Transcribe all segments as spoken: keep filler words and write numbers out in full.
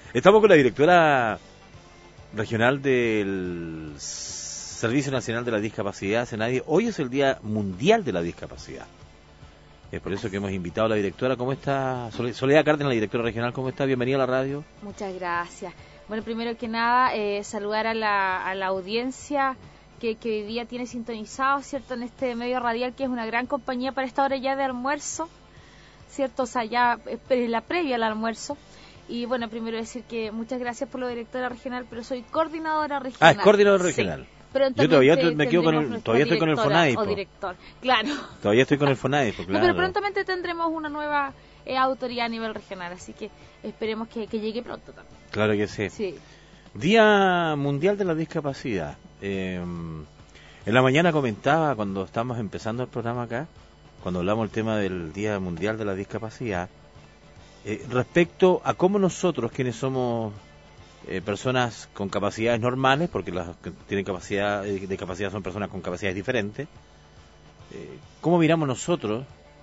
Estamos con la directora regional del Servicio Nacional de la Discapacidad, SENADI. Hoy es el Día Mundial de la Discapacidad. Es por eso que hemos invitado a la directora. ¿Cómo está? Soledad Cárdenas, la directora regional, ¿cómo está? Bienvenida a la radio. Muchas gracias. Bueno, primero que nada, eh, saludar a la, a la audiencia que, que hoy día tiene sintonizado, ¿cierto?, en este medio radial, que es una gran compañía para esta hora ya de almuerzo, ¿cierto? O sea, ya es la previa al almuerzo. Y bueno, primero decir que muchas gracias por lo directora regional, pero soy coordinadora regional. Ah, es coordinadora regional. Sí. Yo todavía me quedo con el, todavía estoy con el FONADIP. O director, claro. Todavía estoy con el FONADIP, claro. No, pero prontamente tendremos una nueva eh, autoridad a nivel regional, así que esperemos que, que llegue pronto también. Claro que sí. Sí. Día Mundial de la Discapacidad. Eh, en la mañana comentaba, cuando estábamos empezando el programa acá, cuando hablamos del tema del Día Mundial de la Discapacidad, eh, respecto a cómo nosotros, quienes somos eh, personas con capacidades normales, porque las que tienen capacidad eh, de capacidad son personas con capacidades diferentes, eh, cómo miramos nosotros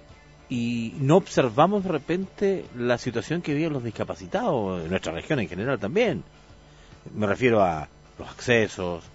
y no observamos de repente la situación que viven los discapacitados en nuestra región en general también. Me refiero a los accesos,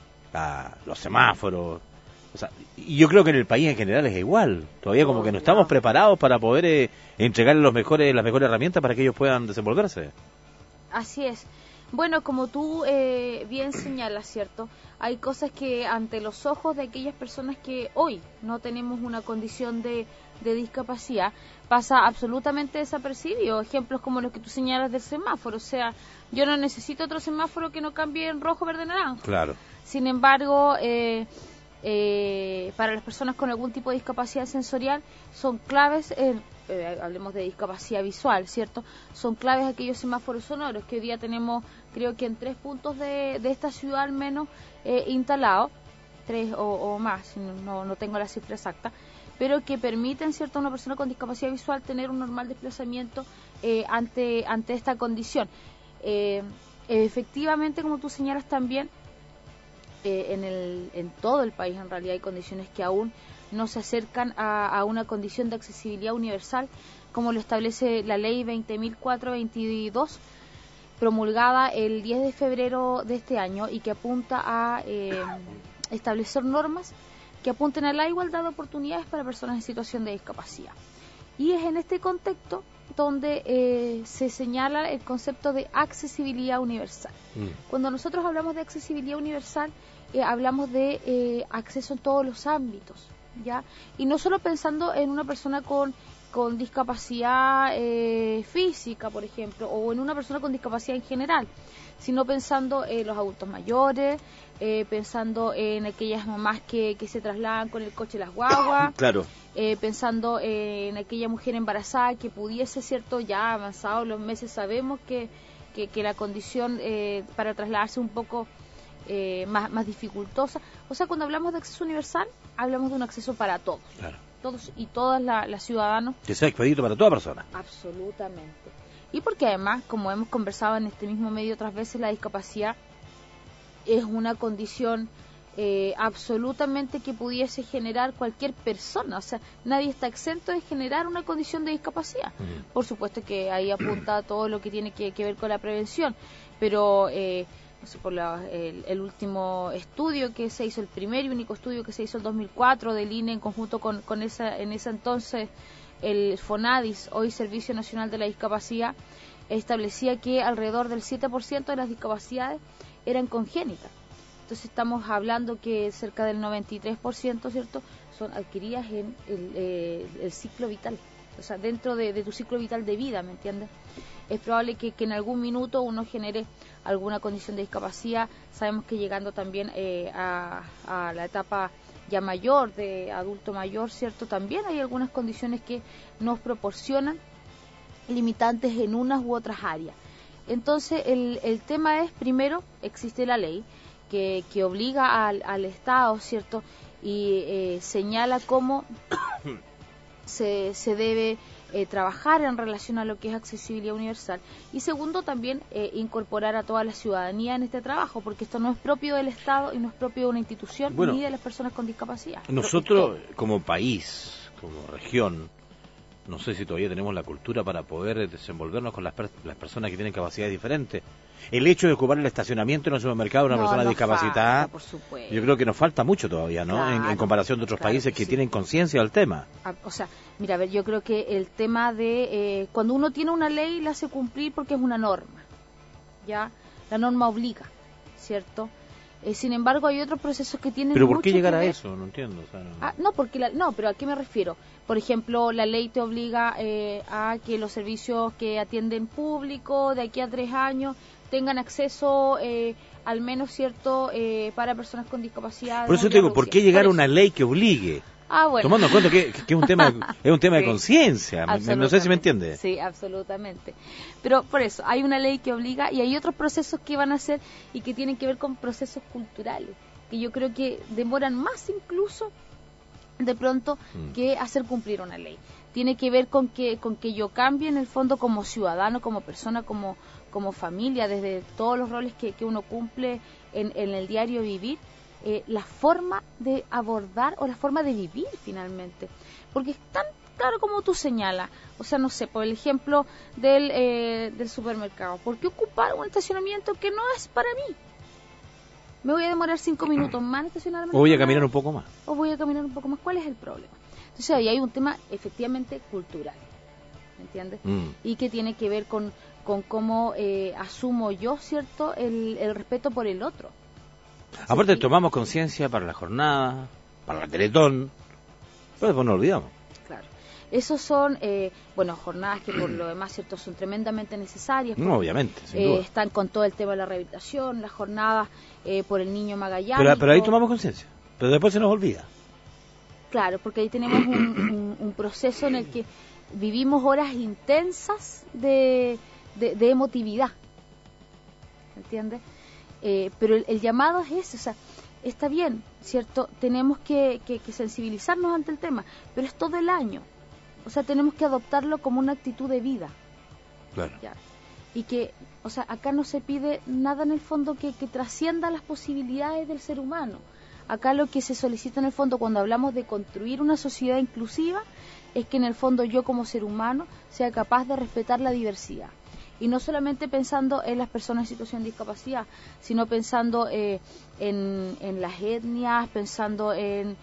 a los semáforos. O sea, y yo creo que en el país en general es igual. Todavía como que no estamos preparados para poder eh, entregarles los mejores, las mejores herramientas para que ellos puedan desenvolverse. Así es. Bueno, como tú eh, bien señalas, ¿cierto? Hay cosas que ante los ojos de aquellas personas que hoy no tenemos una condición de, de discapacidad pasa absolutamente desapercibido. Ejemplos como los que tú señalas del semáforo. O sea, yo no necesito otro semáforo que no cambie en rojo, verde, naranja. Claro. Sin embargo, eh, eh, para las personas con algún tipo de discapacidad sensorial son claves, eh, eh, hablemos de discapacidad visual, ¿cierto? Son claves aquellos semáforos sonoros que hoy día tenemos, creo que en tres puntos de, de esta ciudad al menos eh, instalados, tres o, o más, no, no tengo la cifra exacta, pero que permiten, ¿cierto?, a una persona con discapacidad visual tener un normal desplazamiento eh, ante, ante esta condición. Eh, efectivamente, como tú señalas también, Eh, en, el, en todo el país en realidad hay condiciones que aún no se acercan a, a una condición de accesibilidad universal, como lo establece la ley veinte mil cuatrocientos veintidós, promulgada el diez de febrero de este año y que apunta a eh, establecer normas que apunten a la igualdad de oportunidades para personas en situación de discapacidad. Y es en este contexto donde eh, se señala el concepto de accesibilidad universal. Mm. Cuando nosotros hablamos de accesibilidad universal, eh, hablamos de eh, acceso en todos los ámbitos, ¿ya? Y no solo pensando en una persona con, con discapacidad eh, física, por ejemplo, o en una persona con discapacidad en general, sino pensando en los adultos mayores, eh, pensando en aquellas mamás que, que se trasladan con el coche las guaguas, claro. eh, pensando en aquella mujer embarazada que pudiese, cierto, ya avanzados los meses, sabemos que, que, que la condición eh, para trasladarse un poco eh, más, más dificultosa. O sea, cuando hablamos de acceso universal, hablamos de un acceso para todos, claro. todos y todas las la ciudadanos. Que sea expedito para toda persona. Absolutamente. Y porque además, como hemos conversado en este mismo medio otras veces, la discapacidad es una condición eh, absolutamente que pudiese generar cualquier persona. O sea, nadie está exento de generar una condición de discapacidad. Uh-huh. Por supuesto que ahí apunta todo lo que tiene que, que ver con la prevención, pero eh, no sé, por la, el, el último estudio que se hizo, el primer y único estudio que se hizo el dos mil cuatro del I N E en conjunto con, con esa en ese entonces el FONADIS, hoy Servicio Nacional de la Discapacidad, establecía que alrededor del siete por ciento de las discapacidades eran congénitas. Entonces estamos hablando que cerca del noventa y tres por ciento, ¿cierto?, son adquiridas en el, eh, el ciclo vital, o sea, dentro de, de tu ciclo vital de vida, ¿me entiendes? Es probable que, que en algún minuto uno genere alguna condición de discapacidad. Sabemos que llegando también eh, a, a la etapa ya mayor, de adulto mayor, ¿cierto?, también hay algunas condiciones que nos proporcionan limitantes en unas u otras áreas. Entonces, el, el tema es, primero, existe la ley que, que obliga al, al Estado, ¿cierto?, y eh, señala cómo se, se debe eh, trabajar en relación a lo que es accesibilidad universal. Y segundo, también eh, incorporar a toda la ciudadanía en este trabajo, porque esto no es propio del Estado y no es propio de una institución, bueno, ni de las personas con discapacidad. Nosotros, como país, como región, no sé si todavía tenemos la cultura para poder desenvolvernos con las, per las personas que tienen capacidades diferentes. El hecho de ocupar el estacionamiento en un supermercado de una No, persona nos discapacitada, falta, por supuesto. yo creo que nos falta mucho todavía, ¿no? Claro, en, en comparación de otros claro países que que sí. tienen conciencia del tema. Ah, o sea, mira, a ver, yo creo que el tema de eh, cuando uno tiene una ley la hace cumplir porque es una norma, ya, la norma obliga, ¿cierto? Eh, sin embargo, hay otros procesos que tienen ¿Pero por mucho qué llegar que a ver- eso? No entiendo. O sea, no... Ah, no, porque la, no, pero ¿a qué me refiero? Por ejemplo, la ley te obliga eh, a que los servicios que atienden público de aquí a tres años tengan acceso eh, al menos cierto eh, para personas con discapacidad. Por eso te digo, ¿por qué llegar a una ley que obligue? Ah, bueno. Tomando en cuenta que, que es un tema, es un tema de Sí, conciencia. Me- No sé si me entiende. Sí, absolutamente. Pero por eso, hay una ley que obliga y hay otros procesos que van a hacer y que tienen que ver con procesos culturales, que yo creo que demoran más incluso de pronto Mm. que hacer cumplir una ley. Tiene que ver con que con que yo cambie en el fondo como ciudadano, como persona, como como familia, desde todos los roles que, que uno cumple en, en el diario vivir, eh, la forma de abordar o la forma de vivir finalmente. Porque es tan claro como tú señalas. O sea, no sé, por el ejemplo del, eh, del supermercado. ¿Por qué ocupar un estacionamiento que no es para mí? Me voy a demorar cinco minutos más en estacionarme. O voy a en caminar la- un poco más. o voy a caminar un poco más. ¿Cuál es el problema? Entonces ahí hay un tema efectivamente cultural, ¿me entiendes? Mm. Y que tiene que ver con, con cómo eh, asumo yo, ¿cierto?, el, el respeto por el otro. Aparte Sí. tomamos conciencia para la jornada, para la Teletón, pero después nos olvidamos. Claro. Esos son, eh, bueno, jornadas que por lo demás, ¿cierto?, son tremendamente necesarias. No, obviamente, sin Eh, duda. están con todo el tema de la rehabilitación, las jornadas eh, por el niño Magallanes. Pero, pero ahí tomamos conciencia, pero después se nos olvida. Claro, porque ahí tenemos un, un- un proceso en el que vivimos horas intensas de, de, de emotividad, ¿entiendes? Eh, pero el, el llamado es ese, o sea, está bien, ¿cierto? Tenemos que, que, que sensibilizarnos ante el tema, pero es todo el año, o sea, tenemos que adoptarlo como una actitud de vida, Claro. ¿ya? Y que, o sea, acá no se pide nada en el fondo que, que trascienda las posibilidades del ser humano. Acá lo que se solicita en el fondo cuando hablamos de construir una sociedad inclusiva es que en el fondo yo como ser humano sea capaz de respetar la diversidad. Y no solamente pensando en las personas en situación de discapacidad, sino pensando eh, en, en las etnias, pensando en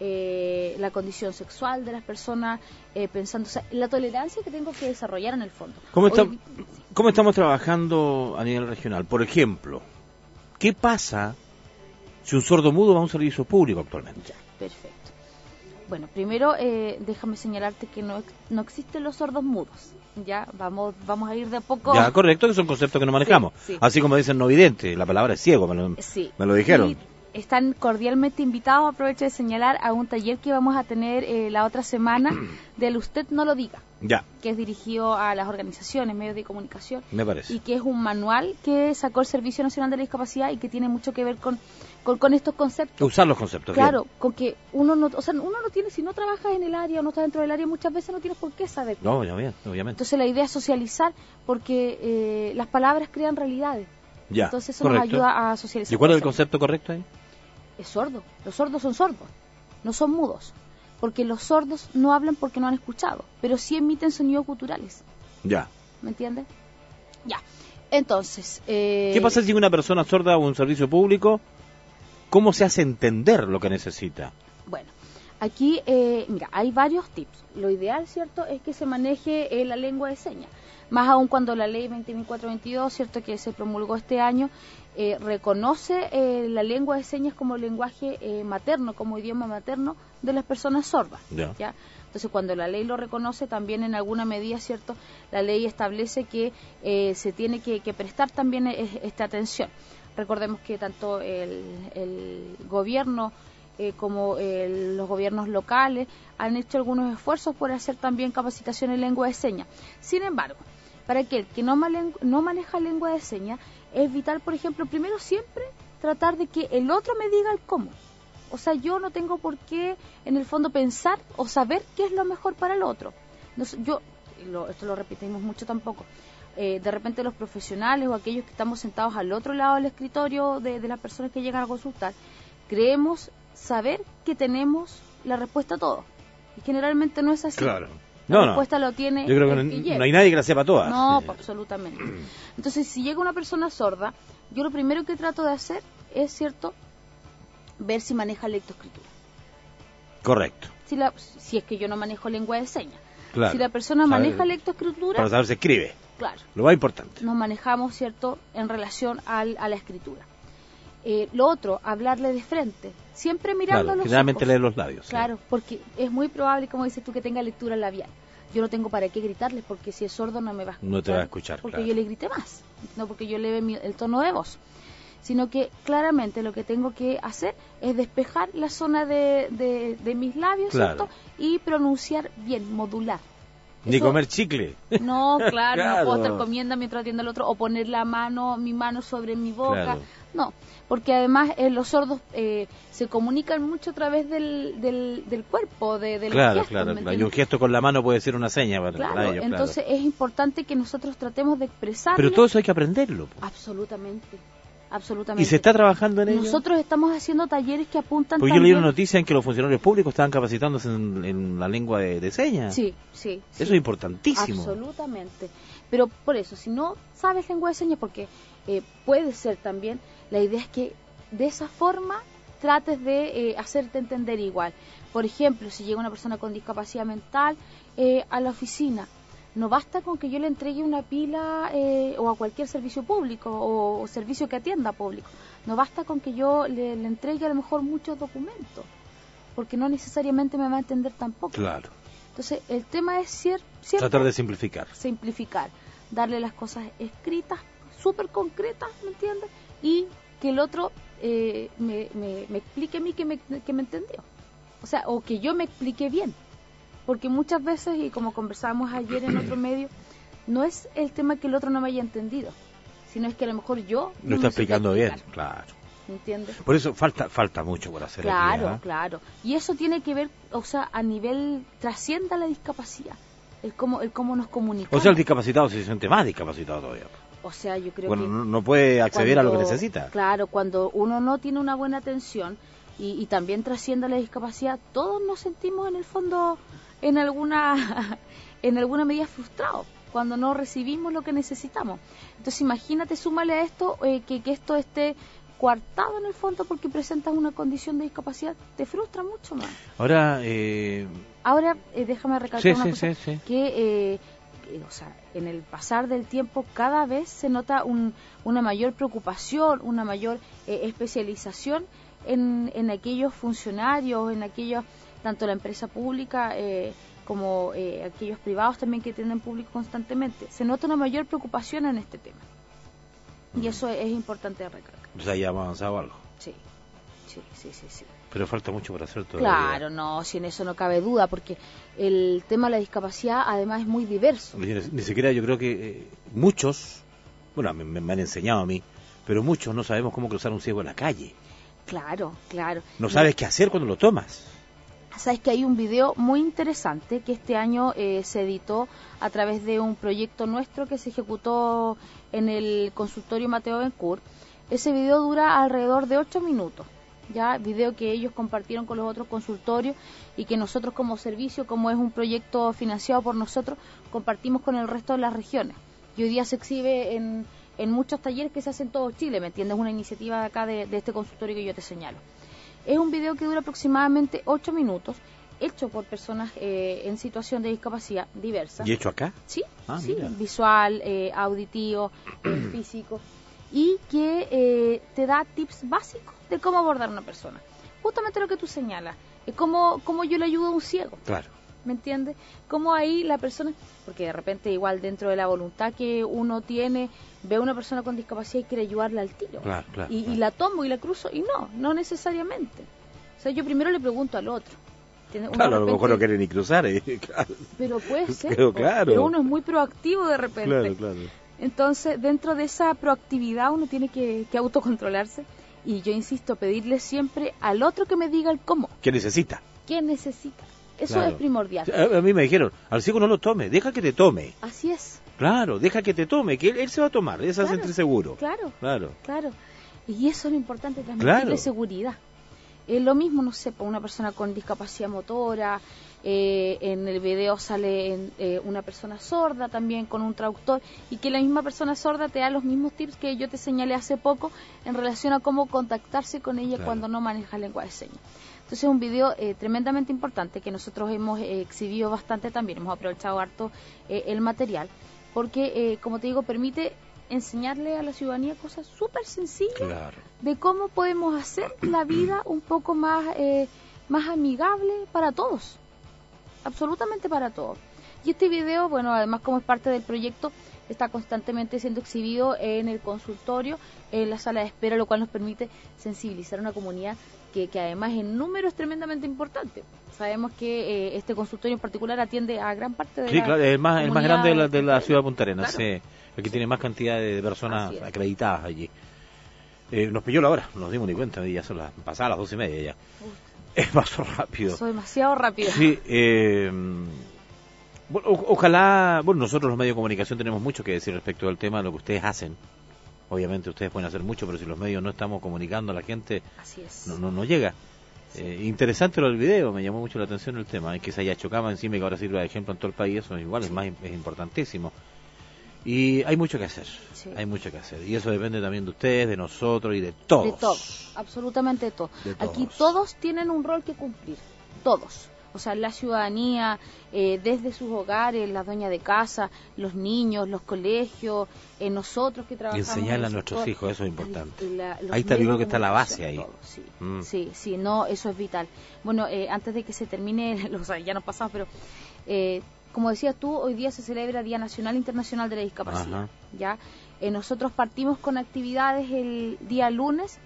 eh, la condición sexual de las personas, eh, pensando, o sea, en la tolerancia que tengo que desarrollar en el fondo. ¿Cómo, está, Hoy- ¿Cómo estamos trabajando a nivel regional? Por ejemplo, ¿qué pasa si un sordo mudo va a un servicio público actualmente? Ya, perfecto. Bueno, primero eh, déjame señalarte que no, ex- no existen los sordos mudos. Ya, vamos vamos a ir de a poco. Ya, correcto, que son conceptos que no manejamos. Sí, sí. Así como dicen no vidente, la palabra es ciego, me lo, Sí. me lo dijeron. Y están cordialmente invitados, aprovecho de señalar, a un taller que vamos a tener eh, la otra semana del Usted no lo diga, Ya, que es dirigido a las organizaciones, medios de comunicación, me parece. y que es un manual que sacó el Servicio Nacional de la Discapacidad y que tiene mucho que ver con, con, con estos conceptos. Usar los conceptos. Claro, bien. con que uno no, o sea, uno no tiene, si no trabajas en el área o no estás dentro del área, muchas veces no tienes por qué saber. No, ya bien, obviamente. Entonces la idea es socializar porque eh, las palabras crean realidades. Ya, Entonces eso correcto. nos ayuda a socializar. ¿Y cuál es el conceptos. concepto correcto ahí? Es sordo. Los sordos son sordos, no son mudos. Porque los sordos no hablan porque no han escuchado, pero sí emiten sonidos guturales. Ya. ¿Me entiendes? Ya. Entonces... Eh, ¿Qué pasa si una persona sorda va a un servicio público? ¿Cómo se hace entender lo que necesita? Bueno, aquí, eh, mira, hay varios tips. Lo ideal, ¿cierto?, es que se maneje eh, la lengua de señas. Más aún cuando la ley veinte mil cuatrocientos veintidós, ¿cierto?, que se promulgó este año, eh, reconoce eh, la lengua de señas como lenguaje eh, materno, como idioma materno de las personas sordas. Ya. ¿Ya? Entonces, cuando la ley lo reconoce, también en alguna medida, ¿cierto?, la ley establece que eh, se tiene que, que prestar también eh, esta atención. Recordemos que tanto el, el gobierno eh, como eh, los gobiernos locales han hecho algunos esfuerzos por hacer también capacitación en lengua de señas. Sin embargo, para aquel que no, malen- no maneja lengua de señas, es vital, por ejemplo, primero siempre tratar de que el otro me diga el cómo. O sea, yo no tengo por qué, en el fondo, pensar o saber qué es lo mejor para el otro. No sé, yo, lo, esto lo repetimos mucho tampoco, eh, de repente los profesionales o aquellos que estamos sentados al otro lado del escritorio de, de las personas que llegan a consultar, creemos saber que tenemos la respuesta a todo. Y generalmente no es así. Claro. La no, respuesta no. lo tiene Yo creo que, el no, que llega. no hay nadie que la sepa todas. No, Sí. pues, absolutamente. Entonces, si llega una persona sorda, yo lo primero que trato de hacer es, ¿cierto?, ver si maneja lectoescritura. Correcto. Si, la, si es que yo no manejo lengua de señas. Claro. Si la persona Saber- maneja lectoescritura, Para saber si escribe. claro, Lo más importante. nos manejamos, ¿cierto?, en relación al, a la escritura. Eh, lo otro, hablarle de frente, siempre mirando Claro, los generalmente ojos. lee los labios. sí. Claro, porque es muy probable, como dices tú, que tenga lectura labial. Yo no tengo para qué gritarles, porque si es sordo no me va a escuchar. No te va a escuchar, Porque claro. yo le grité más, no porque yo eleve mi- el tono de voz. Sino que claramente lo que tengo que hacer es despejar la zona de, de, de mis labios, Claro. ¿cierto? Y pronunciar bien, modular. Ni Eso- comer chicle. No, claro, no puedo Claro. estar comiendo mientras atiendo al otro o poner la mano, mi mano sobre mi boca. Claro. No, porque además eh, los sordos eh, se comunican mucho a través del, del, del cuerpo, de, de los Claro, gestos, claro, ¿me claro. Y entiendes? un gesto con la mano puede ser una seña para, Claro, para ellos. entonces claro. es importante que nosotros tratemos de expresar. Pero todo eso hay que aprenderlo. po. Absolutamente, absolutamente. Y se está trabajando en ello. Nosotros estamos haciendo talleres que apuntan Pues yo leí también... una noticia en que los funcionarios públicos estaban capacitándose en, en la lengua de, de señas. Sí, sí, sí. Eso es importantísimo. Absolutamente. Pero por eso, si no sabes lengua de señas, porque eh, puede ser también, la idea es que de esa forma trates de eh, hacerte entender igual. Por ejemplo, si llega una persona con discapacidad mental eh, a la oficina, no basta con que yo le entregue una pila eh, o a cualquier servicio público o, o servicio que atienda público. No basta con que yo le, le entregue a lo mejor muchos documentos, porque no necesariamente me va a entender tampoco. Claro. Entonces, el tema es cier- siempre Tratar de simplificar. simplificar, darle las cosas escritas, súper concretas, ¿me entiendes? Y que el otro eh, me, me, me explique a mí que me, que me entendió. O sea, o que yo me explique bien. Porque muchas veces, y como conversábamos ayer en otro medio, no es el tema que el otro no me haya entendido, sino es que a lo mejor yo Lo no está me supe explicando bien, explicar, claro. ¿me entiendes? Por eso falta falta mucho por hacer Claro, aquí, ¿eh? claro. Y eso tiene que ver, o sea, a nivel, trascienda la discapacidad, el cómo, el cómo nos comunicamos. O sea, el discapacitado se siente más discapacitado todavía. O sea, yo creo Bueno, que... no, no puede acceder a lo que cuando- necesita. Claro, cuando uno no tiene una buena atención y, y también trasciende la discapacidad, todos nos sentimos en el fondo en alguna en alguna medida frustrados cuando no recibimos lo que necesitamos. Entonces imagínate, súmale a esto eh, que, que esto esté coartado en el fondo porque presentas una condición de discapacidad, te frustra mucho más. Ahora, eh, Ahora, eh, déjame recalcar Sí, una sí, cosa, sí, sí. que, eh, que, o sea, en el pasar del tiempo cada vez se nota un, una mayor preocupación, una mayor eh, especialización en, en aquellos funcionarios, en aquellos, tanto la empresa pública eh, como eh, aquellos privados también que tienen público constantemente. Se nota una mayor preocupación en este tema. Y eso es, es importante recalcar. o sea, ya hemos avanzado algo. Sí, sí, sí, sí, sí. Pero falta mucho por hacer todavía. Claro, no, si en eso no cabe duda, porque el tema de la discapacidad además es muy diverso. Ni, ni siquiera yo creo que eh, muchos, bueno, me, me han enseñado a mí, pero muchos no sabemos cómo cruzar un ciego en la calle. Claro, claro. No sabes qué hacer cuando lo tomas. Sabes que hay un video muy interesante que este año eh, se editó a través de un proyecto nuestro que se ejecutó en el consultorio Mateo Bencourt. Ese video dura alrededor de ocho minutos. Ya, video que ellos compartieron con los otros consultorios y que nosotros como servicio, como es un proyecto financiado por nosotros, compartimos con el resto de las regiones. Y hoy día se exhibe en, en muchos talleres que se hacen en todo Chile, ¿me entiendes? Una iniciativa de acá de, de este consultorio que yo te señalo. Es un video que dura aproximadamente ocho minutos, hecho por personas eh, en situación de discapacidad diversa. ¿Y hecho acá? Sí, Ah, sí, mira. visual, eh, auditivo, eh, físico, y que eh, te da tips básicos de cómo abordar a una persona. Justamente lo que tú señalas, es cómo, cómo yo le ayudo a un ciego, Claro. ¿me entiendes? Cómo ahí la persona, porque de repente igual dentro de la voluntad que uno tiene, ve a una persona con discapacidad y quiere ayudarla al tiro. Claro, claro, y, y claro. la tomo y la cruzo, y no, no necesariamente. O sea, yo primero le pregunto al otro. ¿Entiendes? Uno Claro, de a lo mejor repente- no quiere ni cruzar. eh, claro. Pero puede ser, Pero po, claro. pero uno es muy proactivo de repente. Claro, claro. Entonces, dentro de esa proactividad uno tiene que, que autocontrolarse y yo insisto, pedirle siempre al otro que me diga el cómo, ¿Qué necesita? qué necesita. Eso Claro. es primordial. A, a mí me dijeron, al ciego no lo tome, deja que te tome. Así es, Claro, deja que te tome, que él, él se va a tomar, él se va a Claro, sentir seguro. claro, Claro. claro. Y eso es lo importante, transmitirle Claro. seguridad. Eh, lo mismo, no sé, para una persona con discapacidad motora, eh, en el video sale en, eh, una persona sorda también con un traductor, y que la misma persona sorda te da los mismos tips que yo te señalé hace poco en relación a cómo contactarse con ella claro. cuando no maneja lengua de señas. Entonces es un video eh, tremendamente importante que nosotros hemos eh, exhibido bastante también, hemos aprovechado harto eh, el material, porque eh, como te digo, permite enseñarle a la ciudadanía cosas súper sencillas claro. de cómo podemos hacer la vida un poco más, eh, más amigable para todos, absolutamente para todos. Y este video, bueno, además como es parte del proyecto, está constantemente siendo exhibido en el consultorio, en la sala de espera, lo cual nos permite sensibilizar a una comunidad que, que además en número es tremendamente importante. Sabemos que eh, este consultorio en particular atiende a gran parte de sí, la claro, es más, el más grande de la, de la ciudad de Punta Arenas, claro. sí, el que tiene más cantidad de personas acreditadas allí. Eh, nos pilló la hora, nos dimos ni cuenta, ya son las pasadas las doce y media ya. Uf. Es pasó rápido. Pasó demasiado rápido. Sí, eh, bueno, o, ojalá, bueno, nosotros los medios de comunicación tenemos mucho que decir respecto al tema de lo que ustedes hacen. Obviamente ustedes pueden hacer mucho, pero si los medios no estamos comunicando a la gente, así es. no, no, no llega. Sí. Eh, interesante lo del video, me llamó mucho la atención el tema, es que se haya chocado encima y que ahora sirva de ejemplo en todo el país, eso igual sí. es más es importantísimo. Y hay mucho que hacer, sí. hay mucho que hacer. Y eso depende también de ustedes, de nosotros y de todos. De todos, absolutamente de todos. De todos. Aquí todos tienen un rol que cumplir, todos. O sea, la ciudadanía, eh, desde sus hogares, las dueñas de casa, los niños, los colegios, eh, nosotros que trabajamos. Y enseñarle a nuestros sector, hijos, eso es importante. La, ahí está, yo creo que está la base ahí. Todo, sí, mm. sí, sí, no, eso es vital. Bueno, eh, antes de que se termine, o sea, ya nos pasamos, pero... Eh, como decías tú, hoy día se celebra Día Nacional Internacional de la Discapacidad. Ajá. Ya eh, nosotros partimos con actividades el día lunes,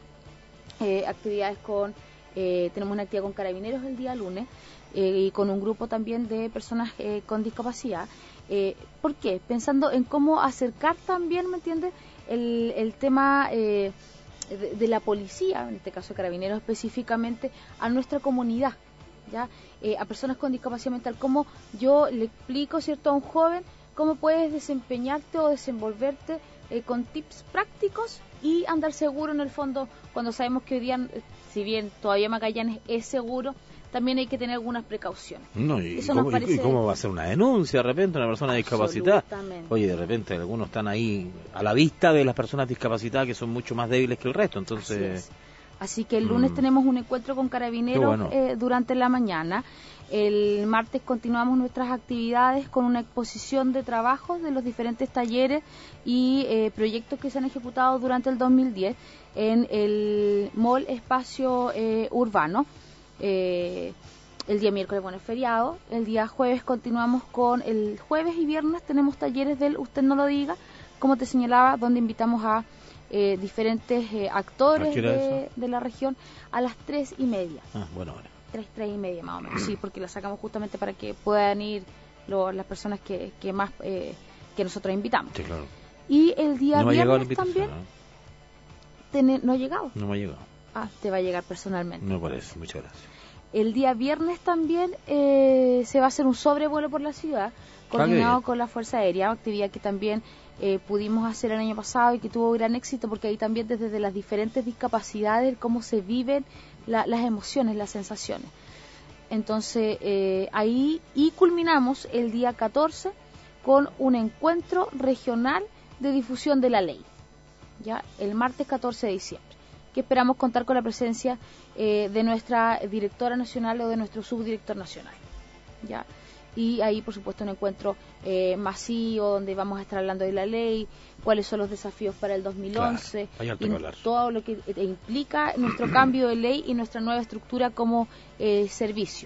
eh, actividades con, eh, tenemos una actividad con carabineros el día lunes eh, y con un grupo también de personas eh, con discapacidad. Eh, ¿Por qué? Pensando en cómo acercar también, ¿me entiendes?, el, el tema eh, de, de la policía, en este caso carabineros específicamente, a nuestra comunidad. ¿Ya? Eh, a personas con discapacidad mental, cómo yo le explico, ¿cierto?, a un joven cómo puedes desempeñarte o desenvolverte eh, con tips prácticos y andar seguro en el fondo, cuando sabemos que hoy día, si bien todavía Magallanes es seguro, también hay que tener algunas precauciones. No, y, Eso y, cómo, nos parece... y cómo va a ser una denuncia de repente una persona discapacitada? Oye, de repente algunos están ahí a la vista de las personas discapacitadas que son mucho más débiles que el resto, entonces... Así que el lunes mm. tenemos un encuentro con carabineros bueno. eh, durante la mañana. El martes continuamos nuestras actividades con una exposición de trabajos de los diferentes talleres y eh, proyectos que se han ejecutado durante el dos mil diez en el Mall Espacio eh, Urbano. Eh, el día miércoles, bueno, es feriado. El día jueves continuamos con, el jueves y viernes tenemos talleres del Usted No Lo Diga, como te señalaba, donde invitamos a Eh, diferentes eh, actores de, de la región a las tres y media. Ah, bueno, bueno. Tres, tres y media más o menos, sí, porque la sacamos justamente para que puedan ir lo, las personas que, que más eh, que nosotros invitamos. Sí, claro. Y el día no viernes también. ¿No? Ten, ¿No ha llegado? No me ha llegado. Ah, te va a llegar personalmente. Me parece, muchas gracias. El día viernes también eh, se va a hacer un sobrevuelo por la ciudad, coordinado con la Fuerza Aérea, actividad que también eh, pudimos hacer el año pasado y que tuvo gran éxito, porque ahí también desde las diferentes discapacidades, cómo se viven la, las emociones, las sensaciones. Entonces, eh, ahí y culminamos el día catorce con un encuentro regional de difusión de la ley, ya el martes catorce de diciembre, que esperamos contar con la presencia eh, de nuestra directora nacional o de nuestro subdirector nacional, ya. Y ahí, por supuesto, un encuentro eh, masivo donde vamos a estar hablando de la ley, cuáles son los desafíos para el dos mil once, claro, y todo lo que implica nuestro cambio de ley y nuestra nueva estructura como eh, servicio.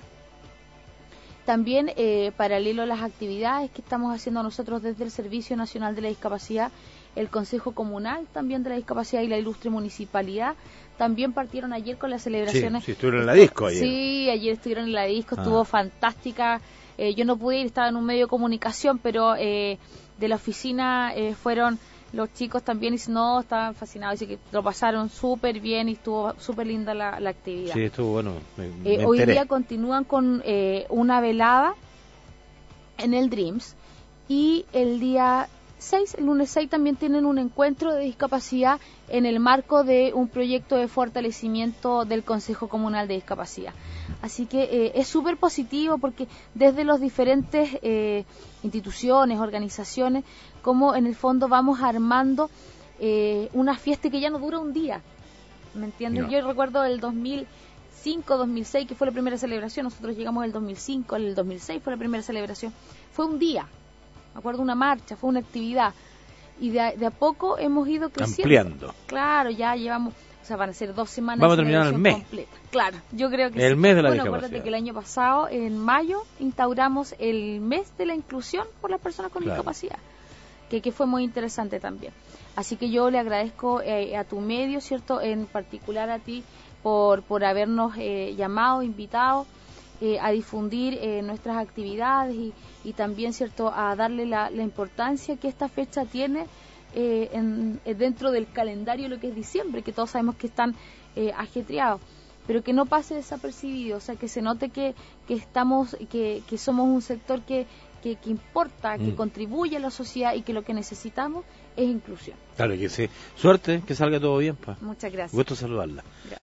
También, eh, paralelo a las actividades que estamos haciendo nosotros desde el Servicio Nacional de la Discapacidad, el Consejo Comunal también de la Discapacidad y la Ilustre Municipalidad también partieron ayer con las celebraciones. Sí, sí estuvieron en la disco ayer. Sí, ayer estuvieron en la disco, ah. estuvo fantástica. Eh, yo no pude ir, estaba en un medio de comunicación, pero eh, de la oficina eh, fueron los chicos también y no, estaban fascinados, dice que lo pasaron súper bien y estuvo súper linda la, la actividad. Sí, estuvo bueno. Me, eh, me hoy día continúan con eh, una velada en el Dreams y el día seis, el lunes seis también tienen un encuentro de discapacidad en el marco de un proyecto de fortalecimiento del Consejo Comunal de Discapacidad. Así que eh, es súper positivo porque desde las diferentes eh, instituciones, organizaciones, como en el fondo vamos armando eh, una fiesta que ya no dura un día, ¿me entiendes? No. Yo recuerdo el dos mil cinco, dos mil seis, que fue la primera celebración, nosotros llegamos el dos mil cinco, el dos mil seis fue la primera celebración, fue un día, me acuerdo, una marcha, fue una actividad, y de a, de a poco hemos ido creciendo. Ampliando. Claro, ya llevamos, o sea, van a ser dos semanas. Vamos a terminar el mes. Completa. Claro, yo creo que el sí. mes de la bueno, discapacidad. Acuérdate que el año pasado, en mayo, instauramos el mes de la inclusión por las personas con claro. discapacidad, que, que fue muy interesante también. Así que yo le agradezco eh, a tu medio, ¿cierto?, en particular a ti, por, por habernos eh, llamado, invitado eh, a difundir eh, nuestras actividades y, y también, ¿cierto?, a darle la, la importancia que esta fecha tiene eh, en, dentro del calendario, lo que es diciembre, que todos sabemos que están eh, ajetreados, pero que no pase desapercibido, o sea, que se note que, que estamos, que, que somos un sector que, que, que importa, que mm. contribuye a la sociedad y que lo que necesitamos es inclusión. Claro que sí. Suerte, que salga todo bien, pa. Muchas gracias. Gusto saludarla. Gracias.